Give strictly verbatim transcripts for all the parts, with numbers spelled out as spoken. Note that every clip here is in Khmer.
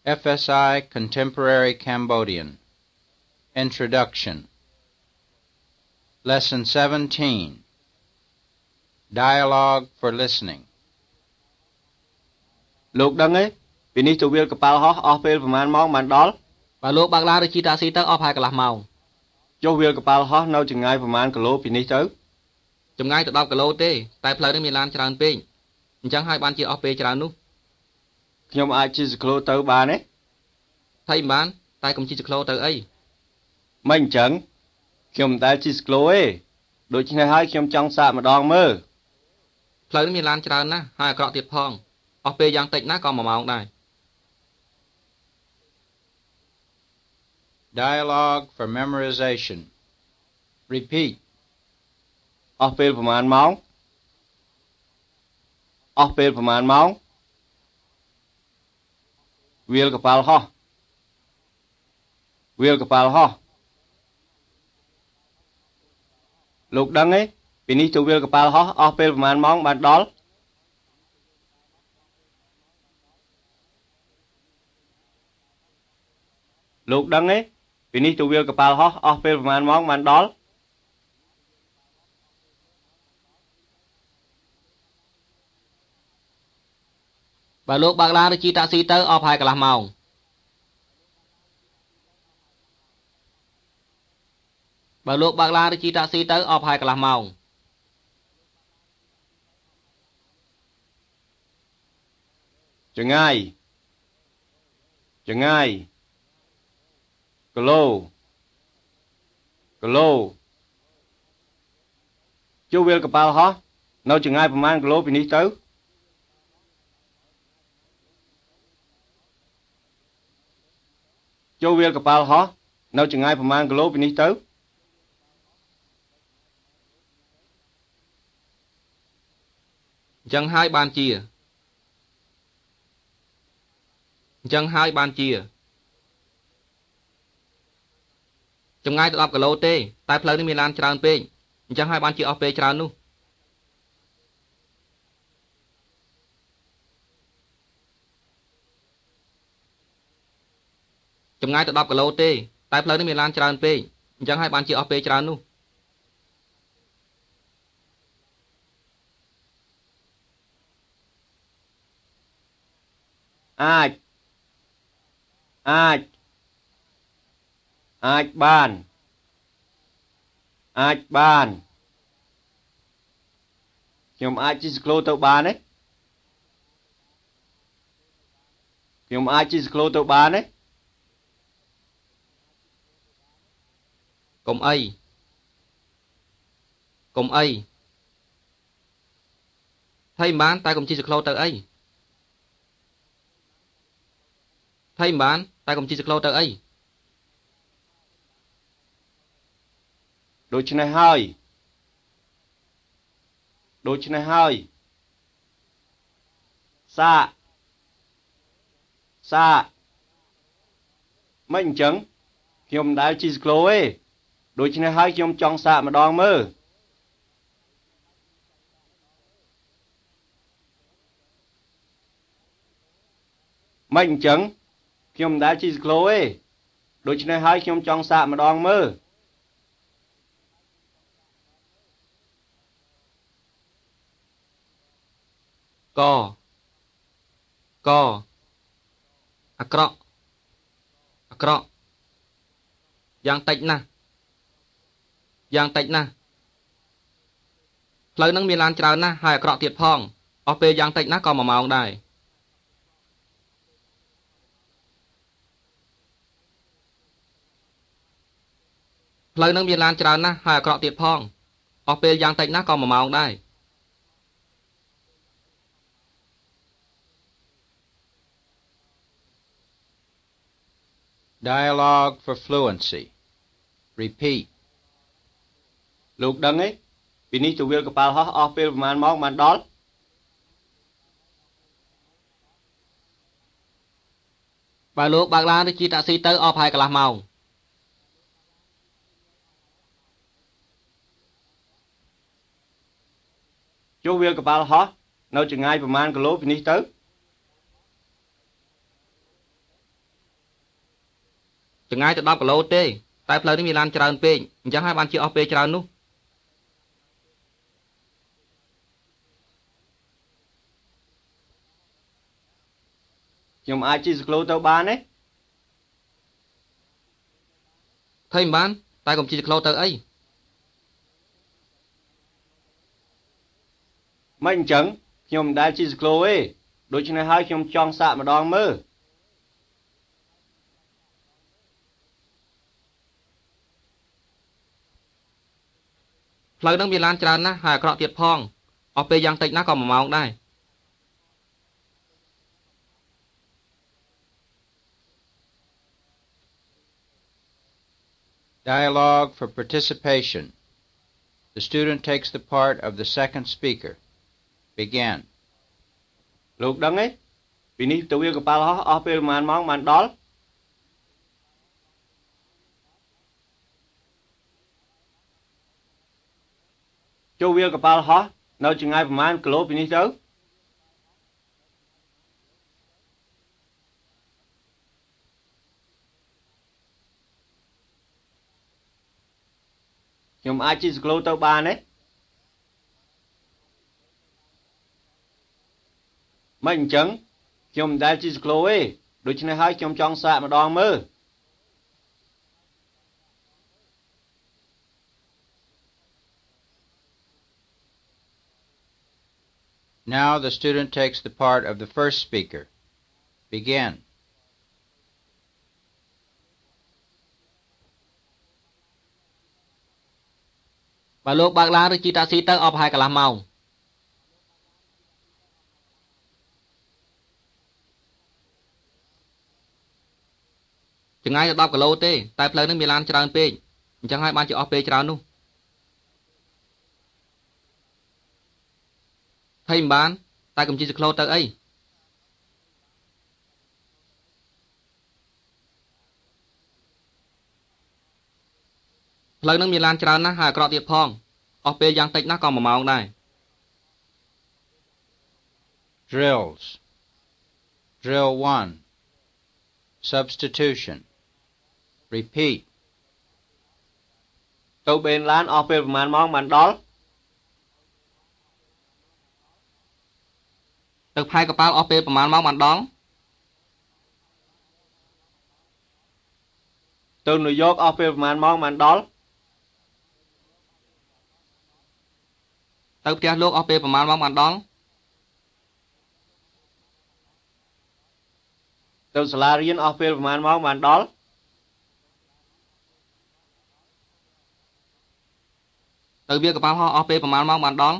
F S I Contemporary Cambodian Introduction Lesson seventeen Dialogue for Listening លោកដឹងទេពីនេះទៅវាលកប៉ាល់ហោះអស់ពេលប្រហែលម៉ោងបានដល់បើលោកបើកឡានឬជិះតាក់ស៊ីទៅអស់ប្រហែលកន្លះម៉ោងចុះវាលកប៉ាល់ហោះនៅចម្ងាយប្រហែលគីឡូពីនេះទៅចម្ងាយទៅដប់គីឡូទេតែផ្លូវនេះមានឡានច្រើនពេកអញ្ចឹងហើយបានជាអស់ពេលច្រើននោះខ្ញុំអាចជិះសក្លូទៅបានទេថៃមិនបានតែកុំជិះសក្លូទៅអីមិនអញ្ចឹងខ្ញុំមិនដែលជិះសក្លូទេដូច្នេះហើយខ្ញុំចង់សាកម្ដងមើលផ្លូវនេះមានឡានច្រើនណាស់ហើយអាក្រក់ទៀតផងអស់ពេលយ៉ាងតិចណាស់ក៏មួយម៉ោងដែរ Dialogue for Memorization Repeat អស់ពេលប្រហែលម៉ោងអស់ពេលប្រហែលម៉ោងវាលកប៉ាល់ហោះវាលកប៉ាល់ហោះលោកដឹងទេពីនេះទៅវាលកប៉ាល់ហោះអស់ពេលប្រហែលម៉ោងបានដល់ លោកដឹងទេពីនេះទៅវាលកប៉ាល់ហោះអស់ពេលប្រហែលម៉ោងបានដល់បើលោកបើកឡានឬជិះតាក់ស៊ីទៅអស់ប្រហែលកន្លះម៉ោង បើលោកបើកឡានឬជិះតាក់ស៊ីទៅអស់ប្រហែលកន្លះម៉ោងចងាយចងាយគីឡូគីឡូជួវាលកប៉ាល់ហោះនៅចងាយប្រហែលគីឡូពីនេះទៅ ចូលវាលកប៉ាល់ហោះនៅចងាយប្រហែលគីឡូពីនេះទៅអញ្ចឹងហើយបានជាអញ្ចឹងហើយបានជាចម្ងាយទៅដប់គីឡូទេតែផ្លូវនេះមានឡានច្រើនពេកអញ្ចឹងហើយបានជាអស់ពេលច្រើននោះ ចម្ងាយទៅដប់គីឡូទេតែផ្លូវនេះមានឡានច្រើនពេកអញ្ចឹងហើយបានជាអស់ពេលច្រើននោះអាចអាចអាចបានអាចបានខ្ញុំអាចជិះសក្លូទៅបានទេខ្ញុំអាចជិះសក្លូទៅបានទេកុំអីកុំអីថៃមិនបានតែកុំជិះសក្លូទៅអីថៃមិនបានតែកុំជិះសក្លូទៅអីដូច្នេះហើយដូច្នេះហើយសាកសាកមិនអញ្ចឹងខ្ញុំមិនដែលជិះសក្លូទេដូច្នេះហើយខ្ញុំចង់សាកម្ដងមើល មិនអញ្ចឹងខ្ញុំមិនដែលជិះសក្លូទេដូច្នេះហើយខ្ញុំចង់សាកម្ដងមើលកកអាក្រក់អាក្រក់យ៉ាងតិចណាស់យ៉ាងតិចណាស់ផ្លូវនឹងមានឡានច្រើនណាស់ហើយអាក្រក់ទៀតផងអស់ពេលយ៉ាងតិចណាស់ក៏មួយម៉ោងដែរ ផ្លូវនឹងមានឡានច្រើនណាស់ហើយអាក្រក់ទៀតផងអស់ពេលយ៉ាងតិចណាស់ក៏មួយម៉ោងដែរ Dialogue for Fluency Repeat លោកដឹងទេពីនេះទៅវាលកប៉ាល់ហោះអស់ពេលប្រហែលម៉ោងបានដល់បើលោកបើកឡានឬជិះតាក់ស៊ីទៅអស់ប្រហែលកន្លះម៉ោងចូលវាលកប៉ាល់ហោះនៅចម្ងាយប្រហែលគីឡូពីនេះទៅចម្ងាយទៅដប់គីឡូទេតែផ្លូវនេះមានឡានច្រើនពេកអញ្ចឹងហើយបានជាអស់ពេលច្រើននោះខ្ញុំអាចជិះស្គីឡូទៅបានទេថៃមិនបានតែកុំជិះស្គីឡូទៅអីមិនអញ្ចឹងខ្ញុំមិនដែលជិះស្គីឡូទេដូច្នេះហើយខ្ញុំចង់សាកម្ដងមើលផ្លូវនឹងមានឡានច្រើនណាស់ហើយអាក្រក់ទៀតផងអស់ពេលយ៉ាងតិចណាស់ក៏មួយម៉ោងដែរ Dialogue for participation. The student takes the part of the second speaker. Begin. លោកដឹងទេពីនេះទៅវាកប៉ាល់ហោះអស់ពេលប្រហែលម៉ោងបានដល់ចូលវាកប៉ាល់ហោះនៅចម្ងាយប្រហែលគីឡូពីនេះទៅខ្ញុំអាចជិះស្គីឡូទៅបានទេមិនអញ្ចឹងខ្ញុំមិនដែលជិះស្គីឡូទេដូច្នេះហើយខ្ញុំចង់សាកម្ដងមើល Now the student takes the part of the first speaker. Begin. បើលោកបើកឡានឬជិះតាក់ស៊ីទៅអស់ប្រហែលកន្លះម៉ោងចម្ងាយទៅដប់គីឡូទេតែផ្លូវនេះមានឡានច្រើនពេកអញ្ចឹងហើយបានជាអស់ពេលច្រើននោះថៃមិនបានតែកុំជិះស្គីឡូទៅអីផ្លូវនឹងមានឡានច្រើនណាស់ហើយអាក្រក់ទៀតផងអស់ពេលយ៉ាងតិចណាស់ក៏មួយម៉ោងដែរ Drills. Drill one. Substitution. Repeat. ទៅបេនឡានអស់ពេលប្រហែលម៉ោងបានដល់ទៅផែកប៉ាល់អស់ពេលប្រហែលម៉ោងបានដល់ទៅញូវយ៉កអស់ពេលប្រហែលម៉ោងបានដល់ទៅផ្ទះលោកអស់ពេលប្រហែលម៉ោងបានដល់ទៅសាលារៀនអស់ពេលប្រហែលម៉ោងបានដល់ទៅវាកប៉ាល់ហោះអស់ពេលប្រហែលម៉ោងបានដល់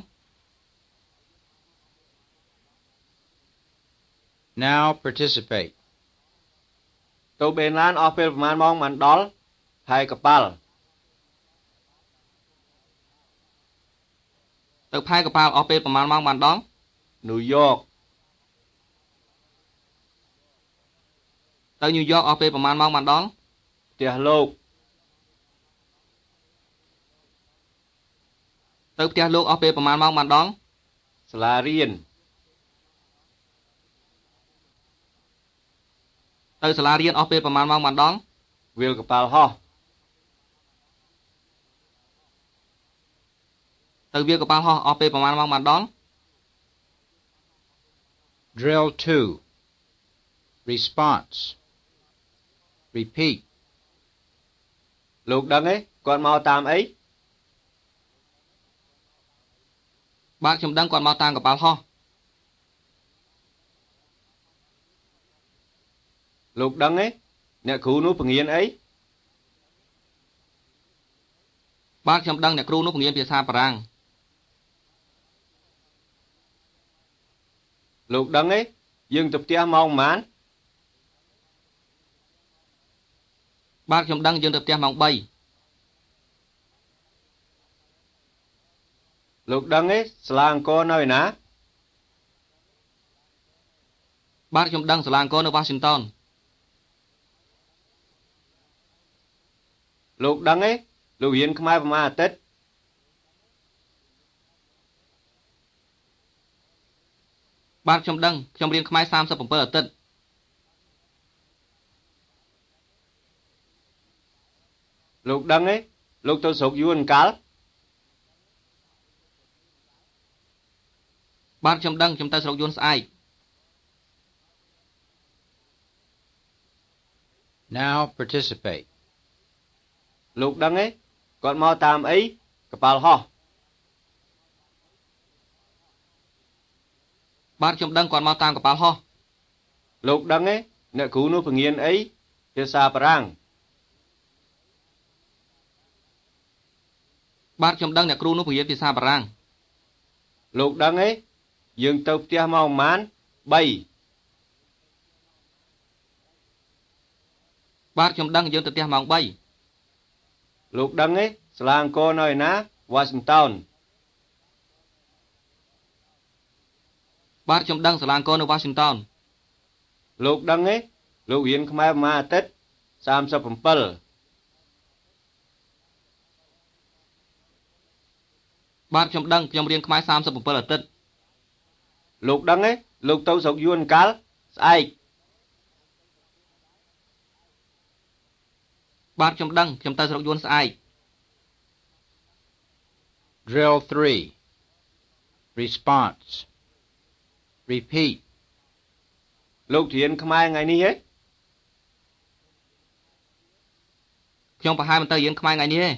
Now participate. ទៅបេនឡានអស់ពេលប្រហែលម៉ោងបានដល់ផែកប៉ាល់ទៅផែកប៉ាល់អស់ពេលប្រហែលម៉ោងបានដល់ញូវយ៉កទៅញូវយ៉កអស់ពេលប្រហែលម៉ោងបានដល់ផ្ទះលោកទៅផ្ទះលោកអស់ពេលប្រហែលម៉ោងបានដល់សាលារៀនទៅសាលារៀនអស់ពេលប្រហែលម៉ោងបានដល់វាលកប៉ាល់ហោះទៅវាកប៉ាល់ហោះអស់ពេលប្រហែលម៉ោងបានដល់ Drill two. Response. Repeat. លោកដឹងទេគាត់មកតាមអីបាទខ្ញុំដឹងគាត់មកតាមកប៉ាល់ហោះលោកដឹងទេអ្នកគ្រូនោះបង្រៀនអីបាទខ្ញុំដឹងអ្នកគ្រូនោះបង្រៀនភាសាបារាំងលោកដឹងទេយើងទៅផ្ទះម៉ោងប៉ុន្មានបាទខ្ញុំដឹងយើងទៅផ្ទះម៉ោងបីលោកដឹងទេសាលាអង្គរនៅឯណាបាទខ្ញុំដឹងសាលាអង្គរនៅ Washington លោកដឹងទេលោករៀនខ្មែរប្រហែលអាទិត្យបាទខ្ញុំដឹងខ្ញុំរៀនខ្មែរសាមសិបប្រាំពីរអាទិត្យលោកដឹងទេលោកទៅស្រុកយួនកាល់បាទខ្ញុំដឹងខ្ញុំទៅស្រុកយួនស្អែក Now participate. លោកដឹងទេគាត់មកតាមអីកប៉ាល់ហោះបាទខ្ញុំដឹងគាត់មកតាមកប៉ាល់ហោះលោកដឹងទេអ្នកគ្រូនោះពង្រៀនអីភាសាបារាំងបាទខ្ញុំដឹងអ្នកគ្រូនោះពង្រៀនភាសាបារាំងលោកដឹងទេយើងទៅផ្ទះម៉ោងប៉ុន្មាន 3 បាទខ្ញុំដឹងយើងទៅផ្ទះម៉ោង 3 លោកដឹងទេសាលាអង្គរនៅឯណា Washington បាទខ្ញុំដឹងសាលាអង្គរនៅ Washington លោកដឹងទេលោករៀនខ្មែរប្រហែលអាទិត្យ សាមសិបเจ็ดបាទខ្ញុំដឹងខ្ញុំរៀនខ្មែរសាមសិបเจ็ดអាទិត្យលោកដឹងទេលោកទៅស្រុកយួនកាល់ស្អែកបាទខ្ញុំដឹងខ្ញុំទៅស្រុកយួនស្អែក Drill three. Response. Repeat. លោករៀនខ្មែរថ្ងៃនេះហ៎ខ្ញុំប្រហែលមិនទៅរៀនខ្មែរថ្ងៃនេះទេ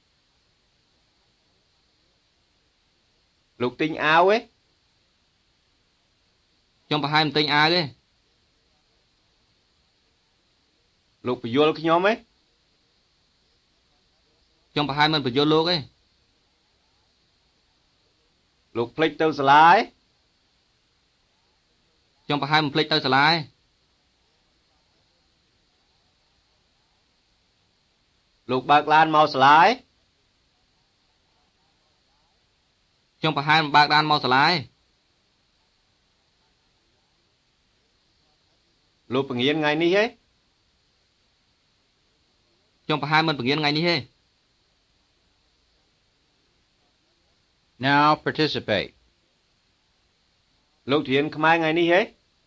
លោកទិញអាវហ៎ខ្ញុំប្រហែលមិនទិញអាវទេលោកបញ្យល់ខ្ញុំហ៎ខ្ញុំប្រហែលមិនបញ្យល់លោកទេលោកភ្លេចទៅសាលាហ៎ខ្ញុំប្រហែលមិនភ្លេចទៅសាលាទេលោកបើកឡានមកសាលាហ៎ខ្ញុំប្រហែលមិនបើកឡានមកសាលាទេលោកពង្រៀនថ្ងៃនេះហ៎ខ្ញុំប្រហែលមិនបង្រៀនថ្ងៃនេះទេ Now participate. លោករៀនខ្មែរថ្ងៃនេះហ៎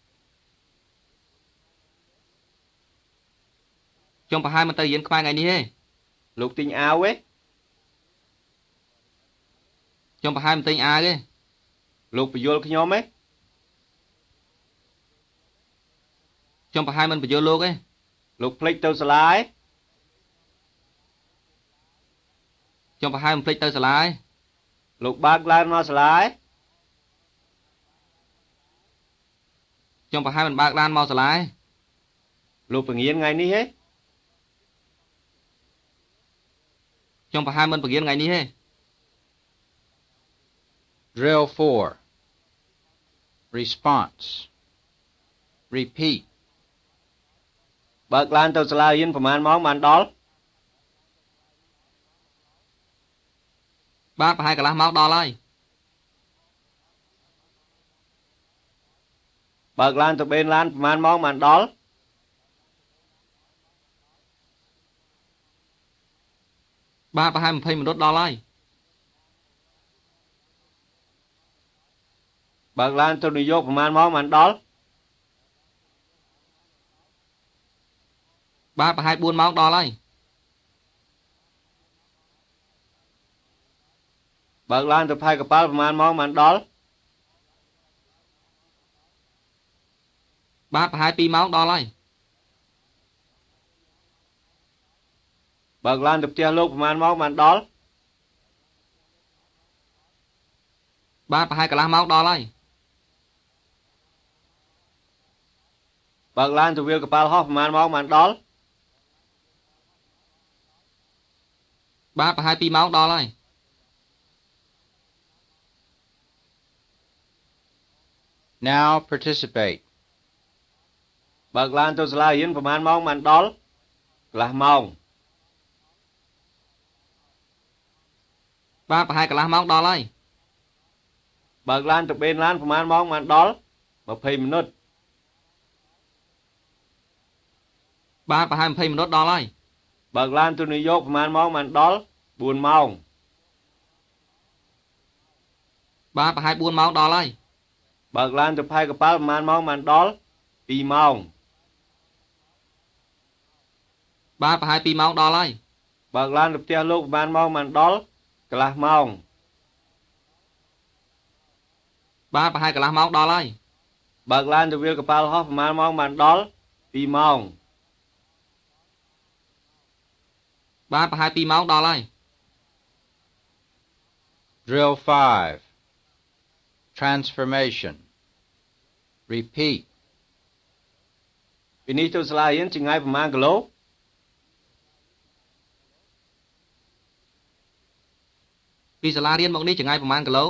ខ្ញុំប្រហែលមិនទៅរៀនខ្មែរថ្ងៃនេះទេលោកទិញអាវហ៎ខ្ញុំប្រហែលមិនទិញអាវទេលោកបញ្យល់ខ្ញុំហ៎ខ្ញុំប្រហែលមិនបញ្យល់លោកទេលោកភ្លេចទៅសាលាហ៎ខ្ញុំប្រហែលមិនភ្លេចទៅសាលាទេលោកបើកឡានមកសាលាហ៎ខ្ញុំប្រហែលមិនបើកឡានមកសាលាទេលោកពង្រៀនថ្ងៃនេះហ៎ខ្ញុំប្រហែលមិនបង្រៀនថ្ងៃនេះទេ Drill four. Response. Repeat. បើកឡានទៅសាលារៀនប្រហែលម៉ោងបានដល់បាទប្រហែលកន្លះម៉ោងដល់ហើយបើកឡានទៅបេនឡានប្រហែលម៉ោងបានដល់បាទប្រហែលยี่สิบមិនិតដល់ហើយបើកឡានទៅនយោបាយប្រហែលម៉ោងបានដល់បាទប្រហែលbốnម៉ោងដល់ហើយបើកឡានទៅផែកប៉ាល់ប្រហែលម៉ោងបានដល់បាទប្រហែលtwoម៉ោងដល់ហើយបើកឡានទៅផ្ទះលោកប្រហែលម៉ោងបានដល់បាទប្រហែលកន្លះម៉ោងដល់ហើយបើកឡានទៅវាលកប៉ាល់ហោះប្រហែលម៉ោងបានដល់បាទប្រហែលtwoម៉ោងដល់ហើយ Now participate. បើកឡានទៅសាលារៀនប្រហែលម៉ោងបានដល់កន្លះម៉ោងបាទប្រហែលកន្លះម៉ោងដល់ហើយបើកឡានទៅបេនឡានប្រហែលម៉ោងបានដល់ยี่สิบមិនិតបាទប្រហែលยี่สิบមិនិតដល់ហើយបើកឡានទៅនយោបាយប្រហែលម៉ោងបានដល់fourម៉ោងបាទប្រហែលfourម៉ោងដល់ហើយបើកឡានទៅផែកប៉ាល់ប្រហែលម៉ោងបានដល់twoម៉ោងបាទប្រហែលtwoម៉ោងដល់ហើយបើកឡានទៅផ្ទះលោកប្រហែលម៉ោងបានដល់កន្លះម៉ោងបាទប្រហែលកន្លះម៉ោងដល់ហើយបើកឡានទៅវាលកប៉ាល់ហោះប្រហែលម៉ោងបានដល់ពីរម៉ោងបាទប្រហែលពីរម៉ោងដល់ហើយ Drill five. Transformation. Repeat. ពីនេះទៅសាលារៀនចម្ងាយប្រហែលគីឡូពីសាលារៀនមកនេះចម្ងាយប្រហែលគីឡូ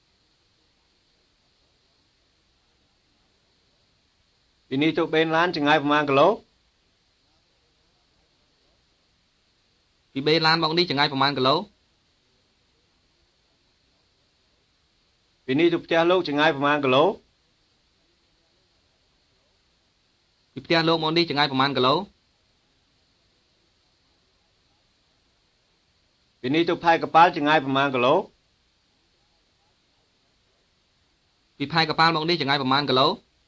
ពីនេះទៅបេនឡានចម្ងាយប្រហែលគីឡូពីបេឡានមកនេះចម្ងាយប្រហែលគីឡូពីនេះទៅផ្ទះលោកចម្ងាយប្រហែលគីឡូពីផ្ទះលោកមកនេះចម្ងាយប្រហែលគីឡូពីនេះទៅផែកប៉ាល់ចម្ងាយប្រហែលគីឡូពីផែកប៉ាល់មកនេះចម្ងាយប្រហែលគីឡូ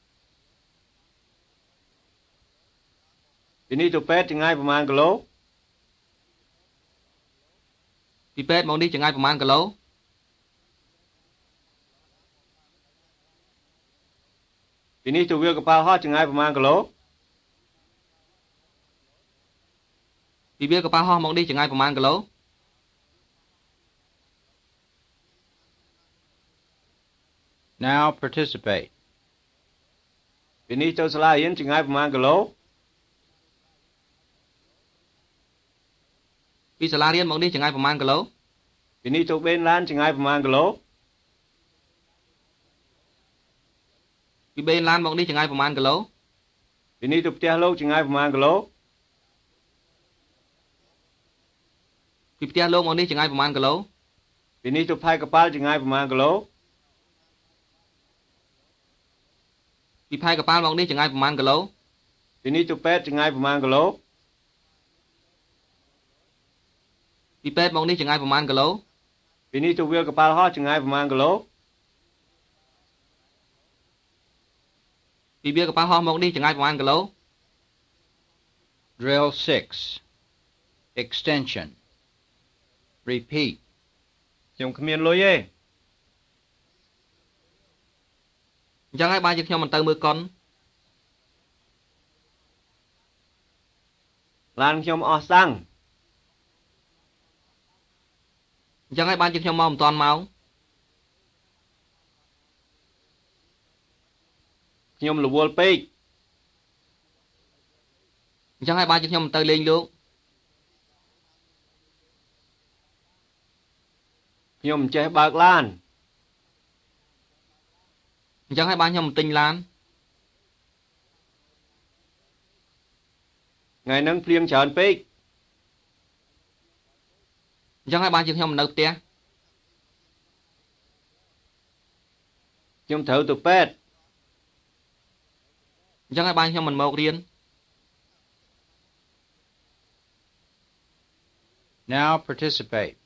ពីនេះទៅពេទ្យចម្ងាយប្រហែលគីឡូពីពេទ្យមកនេះចម្ងាយប្រហែលគីឡូពីនេះទៅវាលកប៉ាល់ហោះចម្ងាយប្រហែលគីឡូពីវាលកប៉ាល់ហោះមកនេះចម្ងាយប្រហែលគីឡូ Now participate. ពីនេះទៅសាលារៀនចម្ងាយប្រហែលគីឡូពីសាលារៀនមកនេះចម្ងាយប្រហែលគីឡូពីនេះទៅបេនឡានចម្ងាយប្រហែលគីឡូពីបេឡានមកនេះចម្ងាយប្រហែលគីឡូពីនេះទៅផ្ទះលោកចម្ងាយប្រហែលគីឡូពីផ្ទះលោកមកនេះចម្ងាយប្រហែលគីឡូពីនេះទៅផែកប៉ាល់ចម្ងាយប្រហែលគីឡូពីផែកប៉ាល់មកនេះចម្ងាយប្រហែលគីឡូពីនេះទៅពេទ្យចម្ងាយប្រហែលគីឡូពីពេទ្យមកនេះចម្ងាយប្រហែលគីឡូពីនេះទៅវាលកប៉ាល់ហោះចម្ងាយប្រហែលគីឡូពីវាលកប៉ាល់ហោះមកនេះចម្ងាយប្រហែលគីឡូ Drill six. Extension. Repeat. ខ្ញុំគ្មានលុយទេអញ្ចឹងហើយបានជាខ្ញុំមិនទៅមើលកុនឡានខ្ញុំអស់សាំងអញ្ចឹងហើយបានជាខ្ញុំមកមិនទាន់ម៉ោងខ្ញុំរវល់ពេកអញ្ចឹងហើយបានជាខ្ញុំមិនទៅលេងលោកខ្ញុំមិនចេះបើកឡានអញ្ចឹងហើយបានខ្ញុំមិនទិញឡានថ្ងៃហ្នឹងភ្លៀងច្រើនពេកអញ្ចឹងហើយបានជាខ្ញុំមិននៅផ្ទះខ្ញុំត្រូវទៅពេទ្យអញ្ចឹងហើយបានខ្ញុំមិនមករៀន Now participate.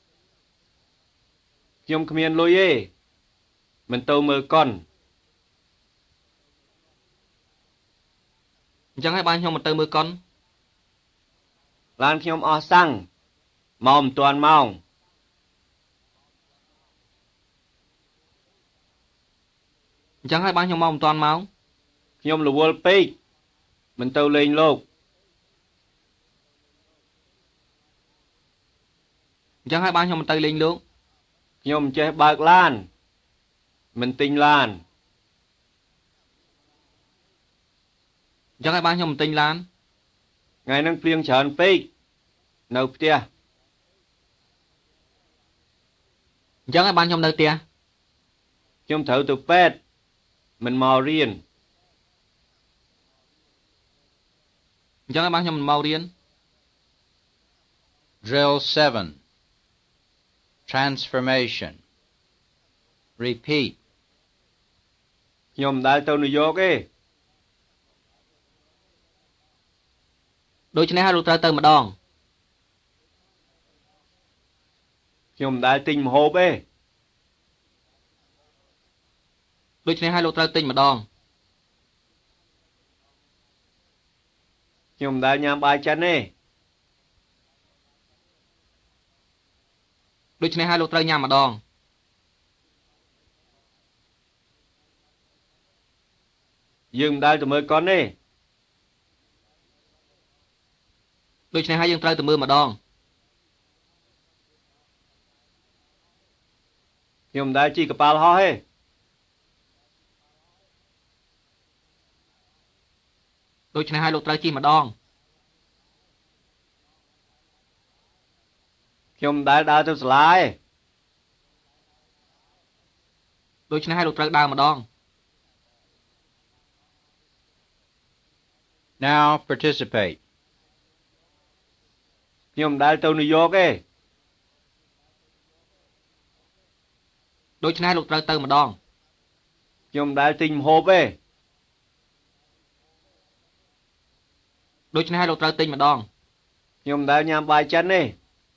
ខ្ញុំគ្មានលុយទេមិនទៅមើលកុនអញ្ចឹងហើយបានខ្ញុំមិនទៅមើលកុនឡានខ្ញុំអស់សាំងមកមិនទាន់ម៉ោងអញ្ចឹងហើយបានខ្ញុំមកមិនទាន់ម៉ោងខ្ញុំរវល់ពេកមិនទៅលេងលោកអញ្ចឹងហើយបានខ្ញុំមិនទៅលេងលោកខ្ញុំមិនចេះបើកឡានមិនទិញឡានអញ្ចឹងហើយបានខ្ញុំមិនទិញឡានថ្ងៃហ្នឹងភ្លៀងច្រើនពេកនៅផ្ទះអញ្ចឹងហើយបានខ្ញុំនៅផ្ទះខ្ញុំត្រូវទៅពេទ្យមិនមករៀនអញ្ចឹងហើយបានខ្ញុំមិនមករៀន Drill seven. Transformation. Repeat. ខ្ញុំមិនដែលទៅនយោបាយទេដូច្នេះហើយលោកត្រូវទៅម្ដងខ្ញុំមិនដែលទិញម្ហូបទេដូច្នេះហើយលោកត្រូវទិញម្ដងខ្ញុំមិនដែលញ៉ាំបាយចិនទេដូច្នេះហើយលោកត្រូវញ៉ាំម្ដងយើងមិនដែលទៅមើលកុនទេដូច្នេះហើយយើងត្រូវទៅមើលម្ដងខ្ញុំមិនដែលជិះកប៉ាល់ហោះទេដូច្នេះហើយលោកត្រូវជិះម្ដងខ្ញុំមិនដែលដើរទៅសាលាទេដូច្នេះហើយលោកត្រូវដើរម្ដង Now participate. ខ្ញុំមិនដែលទៅញូវយ៉កទេដូច្នេះលោកត្រូវទៅម្ដងខ្ញុំមិនដែលទិញម្ហូបទេដូច្នេះហើយលោកត្រូវទិញម្ដងខ្ញុំមិនដែលញ៉ាំបាយចិនទេ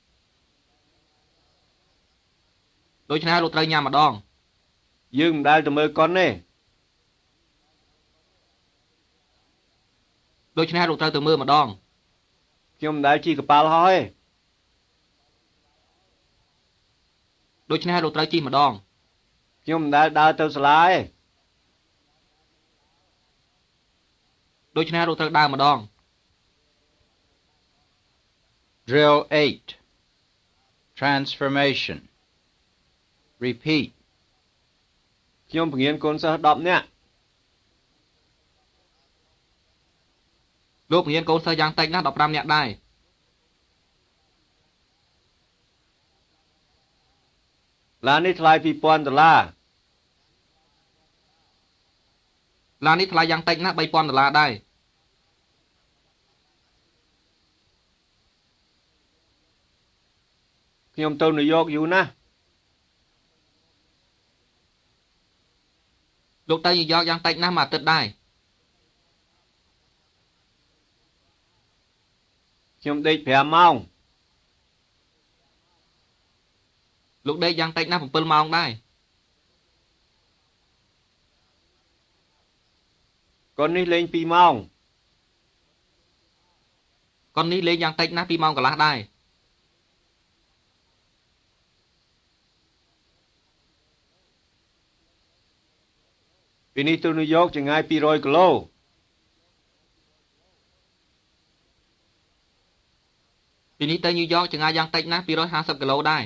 ដូច្នេះហើយលោកត្រូវញ៉ាំម្ដងយើងមិនដែលទៅមើលកុនទេដូច្នេះហើយលោកត្រូវទៅមើលម្ដងខ្ញុំមិនដែលជិះកប៉ាល់ហោះទេដូច្នេះហើយលោកត្រូវជិះម្ដងខ្ញុំមិនដែលដើរទៅសាលាទេដូច្នេះហើយលោកត្រូវដើរម្ដង Drill eight. Transformation. Repeat. ខ្ញុំបង្រៀនកូនសិស្សដប់នាក់លោកបង្រៀនកូនសិស្សយ៉ាងតិចណាស់ដប់ប្រាំនាក់ដែរឡាននេះថ្លៃពីរពាន់ដុល្លារឡាននេះថ្លៃយ៉ាងតិចណាស់បីពាន់ដុល្លារដែរខ្ញុំទៅញូវយ៉កយូរណាស់លោកទៅញូវយ៉កយ៉ាងតិចណាស់មួយអាទិត្យដែរខ្ញុំដេកប្រាំម៉ោងលោកដេកយ៉ាងតិចណាស់bảyម៉ោងដែរកូននេះលេងពីរម៉ោងកូននេះលេងយ៉ាងតិចណាស់ពីរម៉ោងកន្លះដែរពីនេះទៅញូវយ៉កចម្ងាយពីររយគីឡូពីនេះទៅញូវយ៉កចម្ងាយយ៉ាងតិចណាស់ពីររយហាសិបគីឡូដែរ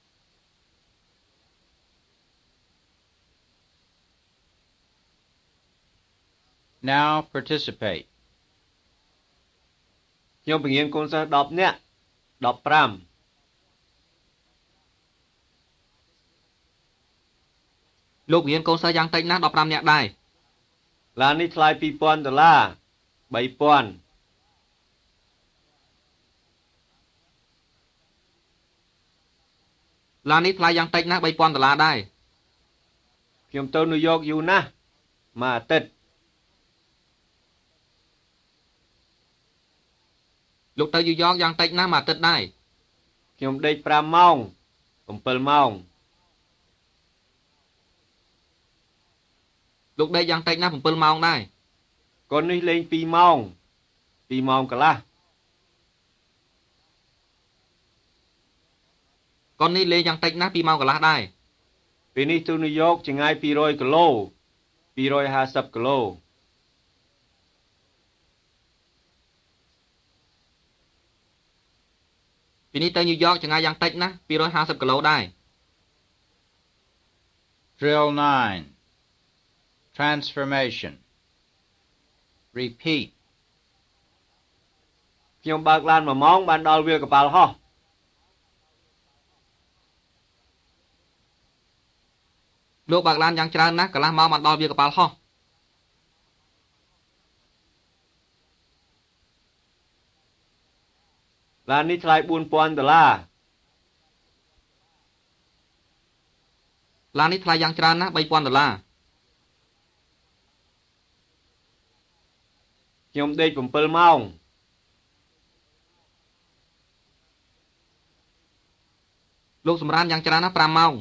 Now participate. ខ្ញុំបង្រៀនកូនសិស្សដប់នាក់ដប់ប្រាំលោកបង្រៀនកូនសិស្សយ៉ាងតិចណាស់ដប់ប្រាំនាក់ដែរឡាននេះថ្លៃពីរពាន់ដុល្លារបីពាន់ឡាននេះថ្លៃយ៉ាងតិចណាស់បីពាន់ដុល្លារដែរខ្ញុំទៅញូវយ៉កយូរណាស់មួយអាទិត្យលោកទៅញូវយ៉កយ៉ាងតិចណាស់មួយអាទិត្យដែរខ្ញុំដេកប្រាំម៉ោងbảyម៉ោងលោកដេកយ៉ាងតិចណាស់bảyម៉ោងដែរកូននេះលេងពីរម៉ោងពីរម៉ោងកន្លះកូននេះលេងយ៉ាងតិចណាស់ពីរម៉ោងកន្លះដែរពីនេះទៅញូវយ៉កចម្ងាយពីររយគីឡូពីររយហាសិបគីឡូពីនេះទៅញូវយ៉កចម្ងាយយ៉ាងតិចណាស់ពីររយហាសិបគីឡូដែរ Drill nine. Transformation. Repeat. ខ្ញុំបើកឡានមួយម៉ោងបានដល់វាលកប៉ាល់ហោះលោកបើកឡានយ៉ាងច្រើនណាស់កន្លះម៉ោងបានដល់វាលកប៉ាល់ហោះឡាននេះថ្លៃបួនពាន់ដុល្លារឡាននេះថ្លៃយ៉ាងច្រើនណាស់បីពាន់ដុល្លារខ្ញុំដេកbảyម៉ោងលោកសម្រានយ៉ាងច្រើនណាស់ប្រាំម៉ោង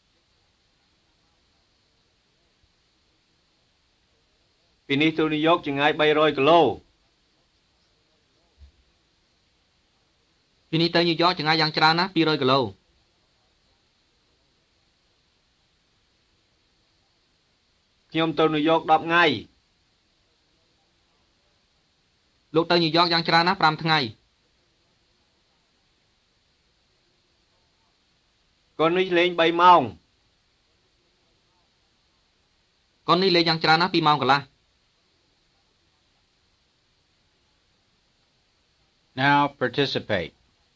ពីនេះទៅញូវយ៉កចម្ងាយបីរយគីឡូពីនេះទៅញូវយ៉កចម្ងាយយ៉ាងច្រើនណាស់ពីររយគីឡូខ្ញុំទៅញូវយ៉កដប់ថ្ងៃលោកទៅញូវយ៉កយ៉ាងច្រើនណាស់5ថ្ងៃកូននេះលេង3ម៉ោងកូននេះលេងយ៉ាងច្រើនណាស់2ម៉ោងកន្លះ Now participate.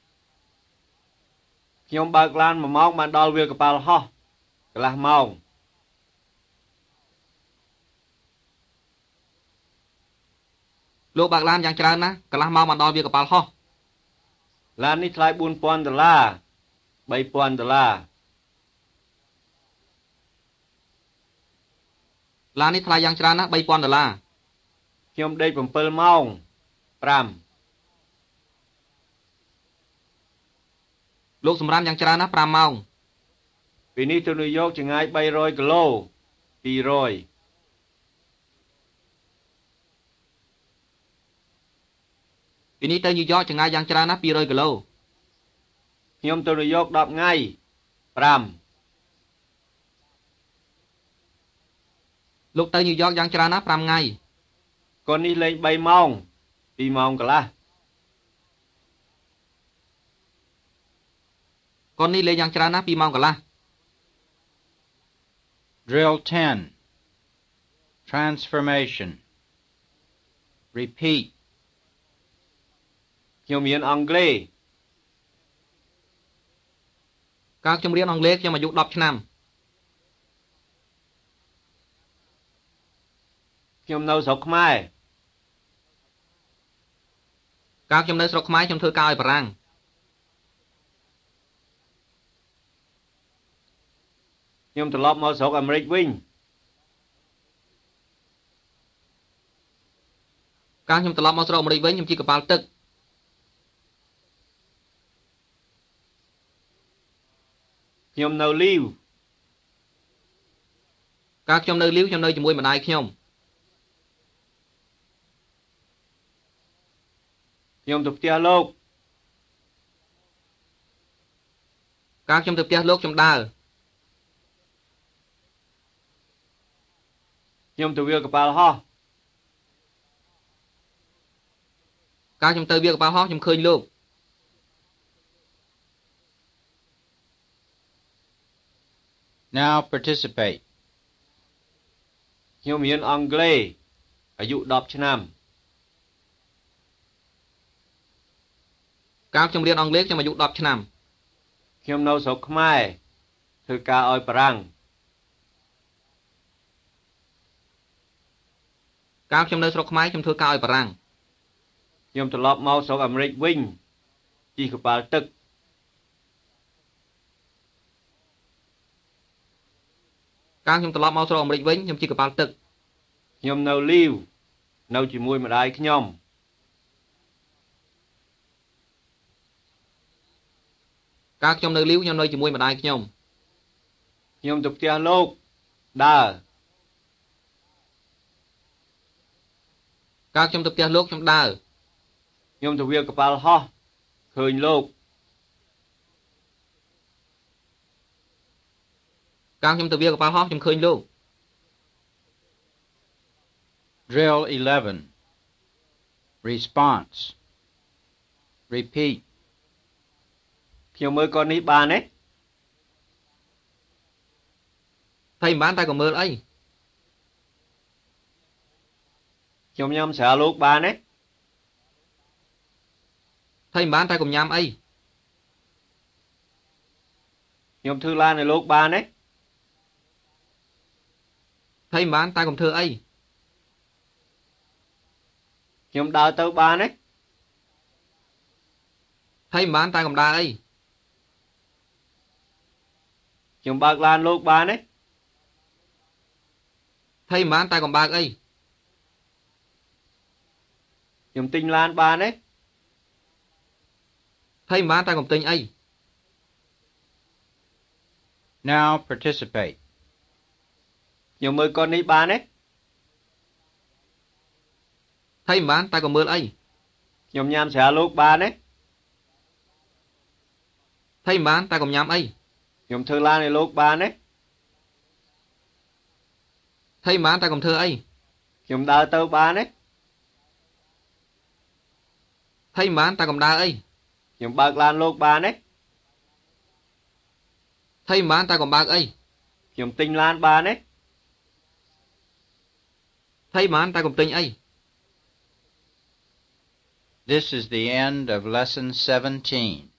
ខ្ញុំបើកឡាន1ម៉ោងបានដល់វាលកប៉ាល់ហោះកន្លះម៉ោងលោកបើកឡានយ៉ាងច្រើនណាស់កន្លះម៉ោងបានដល់វាលកប៉ាល់ហោះឡាននេះថ្លៃ4,000ដុល្លារ 3,000ដុល្លារឡាននេះថ្លៃយ៉ាងច្រើនណាស់3,000ដុល្លារខ្ញុំដេក7ម៉ោង5 លោកសម្រាមយ៉ាងច្រើនណាស់5ម៉ោងពីនេះទៅញូវយ៉កចម្ងាយ300គីឡូ200 ពីនេះទៅញូវយ៉កចម្ងាយយ៉ាងច្រើនណាស់200គីឡូខ្ញុំទៅញូវយ៉ក10ថ្ងៃ5 លោកទៅញូវយ៉កយ៉ាងច្រើនណាស់5ថ្ងៃកូននេះលេង3ម៉ោង2ម៉ោងកន្លះកូននេះលេងយ៉ាងច្រើនណាស់2ម៉ោងកន្លះ Drill ten. Transformation. Repeat. ខ្ញុំរៀនអង់គ្លេសកាលខ្ញុំរៀនអង់គ្លេសខ្ញុំអាយុ10ឆ្នាំខ្ញុំនៅស្រុកខ្មែរកាលខ្ញុំនៅស្រុកខ្មែរខ្ញុំធ្វើការឲ្យបារាំងខ្ញុំត្រឡប់មកស្រុកអាមេរិកវិញកាលខ្ញុំត្រឡប់មកស្រុកអាមេរិកវិញខ្ញុំជិះកប៉ាល់ទឹកខ្ញុំនៅលីវកាលខ្ញុំនៅលីវខ្ញុំនៅជាមួយម្ដាយខ្ញុំខ្ញុំទៅផ្ទះលោកកាលខ្ញុំទៅផ្ទះលោកខ្ញុំដើរខ្ញុំទៅវាលកប៉ាល់ហោះកាលខ្ញុំទៅវាលកប៉ាល់ហោះខ្ញុំឃើញលោក Now participate. ខ្ញុំរៀនអង់គ្លេសអាយុ10ឆ្នាំកាលខ្ញុំរៀនអង់គ្លេសខ្ញុំអាយុ10ឆ្នាំខ្ញុំនៅស្រុកខ្មែរធ្វើការឲ្យបារាំងកាលខ្ញុំនៅស្រុកខ្មែរខ្ញុំធ្វើការឲ្យបារាំងខ្ញុំត្រឡប់មកស្រុកអាមេរិកវិញជិះកប៉ាល់ទឹកកាលខ្ញុំត្រឡប់មកស្រុកអាមេរិកវិញខ្ញុំជិះកប៉ាល់ទឹកខ្ញុំនៅលីវនៅជាមួយម្ដាយខ្ញុំកាលខ្ញុំនៅលីវខ្ញុំនៅជាមួយម្ដាយខ្ញុំខ្ញុំទៅផ្ទះលោកដើរកាលខ្ញុំទៅផ្ទះលោកខ្ញុំដើរខ្ញុំទៅវាលកប៉ាល់ហោះឃើញលោកកាលខ្ញុំទៅវាលកប៉ាល់ហោះខ្ញុំឃើញលោក Drill eleven. Response. Repeat. ខ្ញុំមើលកូននេះបានទេថៃមិនបានតែក៏មើលអីខ្ញុំញ៉ាំស្រាលោកបានទេថៃមិនបានតែកុំញ៉ាំអីខ្ញុំធ្វើឡានឲ្យលោកបានទេថៃមិនបានតែកុំធ្វើអីខ្ញុំដើរទៅបានទេថៃមិនបានតែកុំដើរអីខ្ញុំបើកឡានលោកបានទេថៃមិនបានតែកុំបើកអីខ្ញុំទិញឡានបានទេថៃមិនបានតែកុំទិញអី Now participate. ខ្ញុំមើលកូននេះបានទេថៃមិនបានតែកុំមើលអីខ្ញុំញ៉ាំស្រាលោកបានទេថៃមិនបានតែកុំញ៉ាំអីខ្ញុំធ្វើឡានឲ្យលោកបានទេថ Thấy mà ta còn thơ ấy. ខ្ញុំដើរទៅបានទេ Thấy mà ta còn đa ấy. ខ្ញុំបើកឡានលោកបានទេ Thấy mà ta còn bạc ấy. ខ្ញុំទិញឡានបានទេ Thấy mà ta còn tinh ấy. This is the end of lesson seventeen.